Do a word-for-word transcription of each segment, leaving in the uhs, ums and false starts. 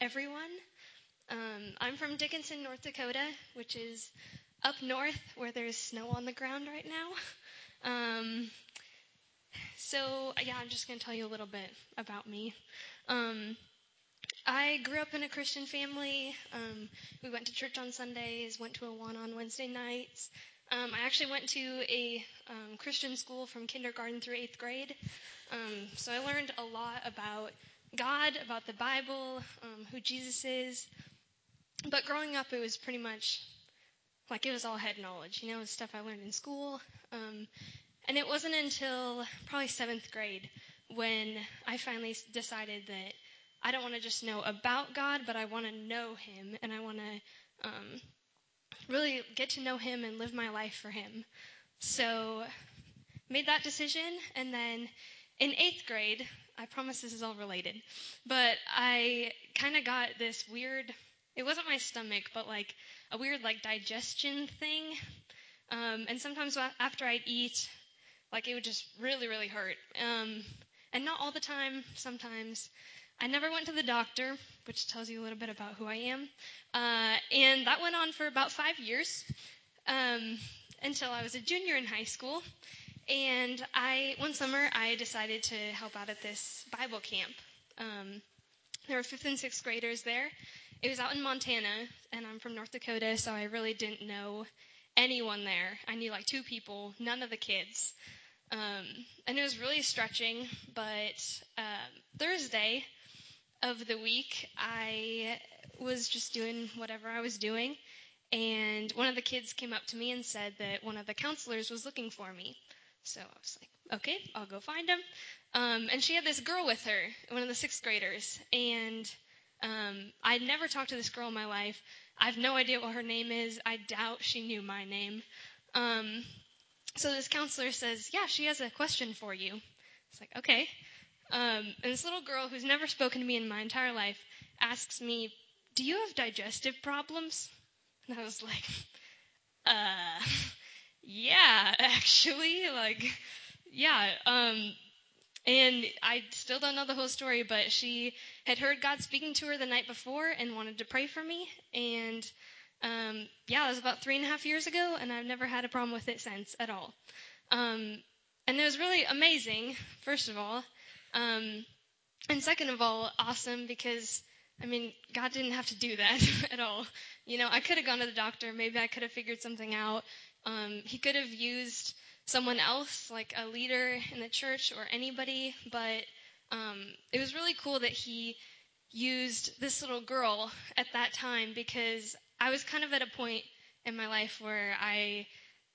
everyone. Um, I'm from Dickinson, North Dakota, which is up north where there's snow on the ground right now. Um, so, yeah, I'm just going to tell you a little bit about me. Um, I grew up in a Christian family. Um, we went to church on Sundays, went to Awana on Wednesday nights. Um, I actually went to a um, Christian school from kindergarten through eighth grade. Um, so I learned a lot about God, about the Bible, um, who Jesus is. But growing up, it was pretty much like it was all head knowledge. You know, it was stuff I learned in school. Um, and it wasn't until probably seventh grade when I finally decided that I don't want to just know about God, but I want to know him, and I want to um, really get to know him and live my life for him. So made that decision, and then in eighth grade, I promise this is all related, but I kind of got this weird, it wasn't my stomach, but like a weird like digestion thing, um, and sometimes after I'd eat, like it would just really, really hurt, um, and not all the time, sometimes. I never went to the doctor, which tells you a little bit about who I am, uh, and that went on for about five years, um, until I was a junior in high school. And I, one summer, I decided to help out at this Bible camp. Um, there were fifth and sixth graders there. It was out in Montana, and I'm from North Dakota, so I really didn't know anyone there. I knew like two people, none of the kids. Um, and it was really stretching, but um, Thursday of the week, I was just doing whatever I was doing, and one of the kids came up to me and said that one of the counselors was looking for me. So I was like, okay, I'll go find him. Um, and she had this girl with her, one of the sixth graders, and um, I'd never talked to this girl in my life. I have no idea what her name is. I doubt she knew my name. Um, so this counselor says, yeah, she has a question for you. It's like, okay. Um, and this little girl who's never spoken to me in my entire life asks me, do you have digestive problems? And I was like, uh, yeah, actually, like, yeah. Um, and I still don't know the whole story, but she had heard God speaking to her the night before and wanted to pray for me. And, um, yeah, it was about three and a half years ago, and I've never had a problem with it since at all. Um, and it was really amazing, first of all. Um, and second of all, awesome because, I mean, God didn't have to do that at all. You know, I could have gone to the doctor. Maybe I could have figured something out. Um, he could have used someone else, like a leader in the church or anybody. But um, it was really cool that he used this little girl at that time because I was kind of at a point in my life where I,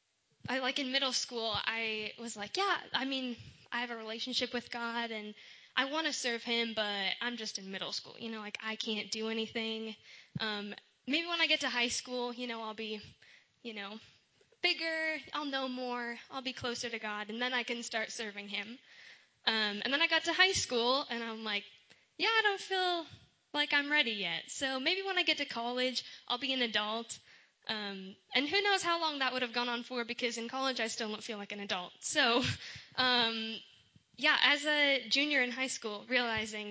I like in middle school, I was like, yeah, I mean, I have a relationship with God and I want to serve him, but I'm just in middle school. You know, like I can't do anything. Um, maybe when I get to high school, you know, I'll be, you know, bigger. I'll know more. I'll be closer to God, and then I can start serving him. Um, and then I got to high school, and I'm like, yeah, I don't feel like I'm ready yet. So maybe when I get to college, I'll be an adult. Um, and who knows how long that would have gone on for, because in college I still don't feel like an adult. So, um, yeah, as a junior in high school, realizing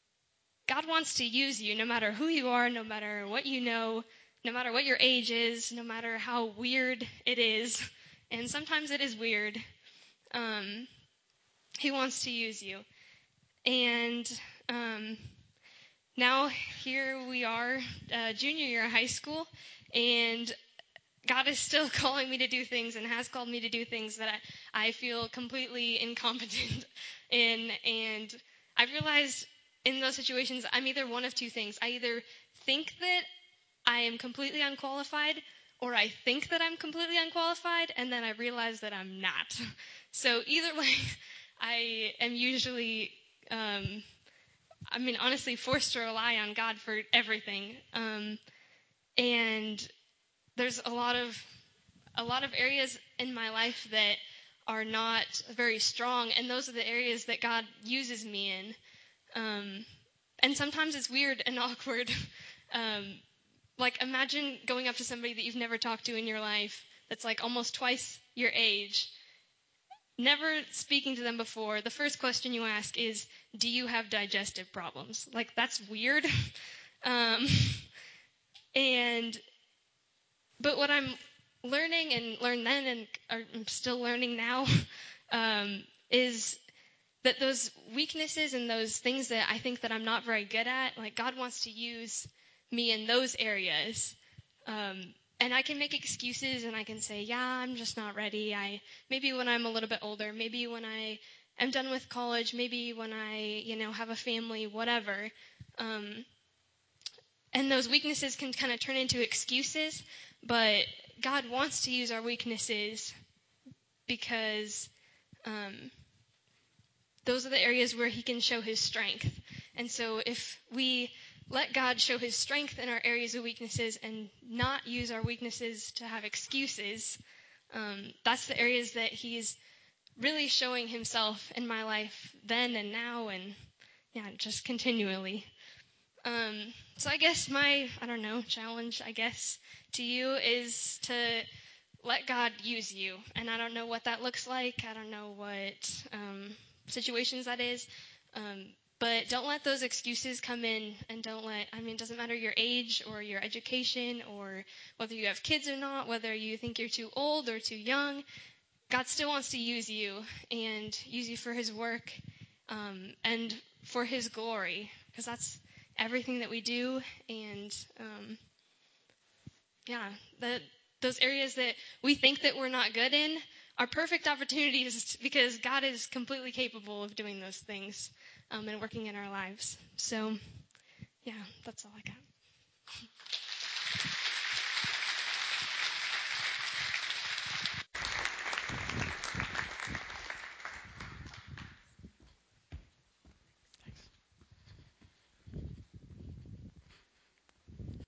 God wants to use you no matter who you are, no matter what you know, no matter what your age is, no matter how weird it is. And sometimes it is weird. Um, he wants to use you. And um, now here we are, uh, junior year of high school, and God is still calling me to do things and has called me to do things that I, I feel completely incompetent in. And I realized in those situations, I'm either one of two things. I either think that I am completely unqualified, or I think that I'm completely unqualified, and then I realize that I'm not. So either way, I am usually, um, I mean, honestly, forced to rely on God for everything. Um, and there's a lot of a lot of areas in my life that are not very strong, and those are the areas that God uses me in. Um, and sometimes it's weird and awkward. Um, like imagine going up to somebody that you've never talked to in your life that's like almost twice your age, never speaking to them before. The first question you ask is, do you have digestive problems? Like, that's weird. Um, and, but what I'm learning and learned then and I'm still learning now, um, is that those weaknesses and those things that I think that I'm not very good at, like God wants to use me in those areas. Um, and I can make excuses and I can say, yeah, I'm just not ready. I, maybe when I'm a little bit older, maybe when I am done with college, maybe when I, you know, have a family, whatever. Um, and those weaknesses can kind of turn into excuses, but God wants to use our weaknesses because, um, those are the areas where he can show his strength. And so if we let God show his strength in our areas of weaknesses and not use our weaknesses to have excuses, um, that's the areas that he's really showing himself in my life then and now and, yeah, just continually. Um, so I guess my, I don't know, challenge, I guess, to you is to let God use you. And I don't know what that looks like. I don't know what um, situations that is. Um, but don't let those excuses come in and don't let, I mean, it doesn't matter your age or your education or whether you have kids or not, whether you think you're too old or too young. God still wants to use you and use you for his work um, and for his glory, because that's everything that we do. And um, yeah, that those areas that we think that we're not good in are perfect opportunities because God is completely capable of doing those things um, and working in our lives. So, yeah, that's all I got.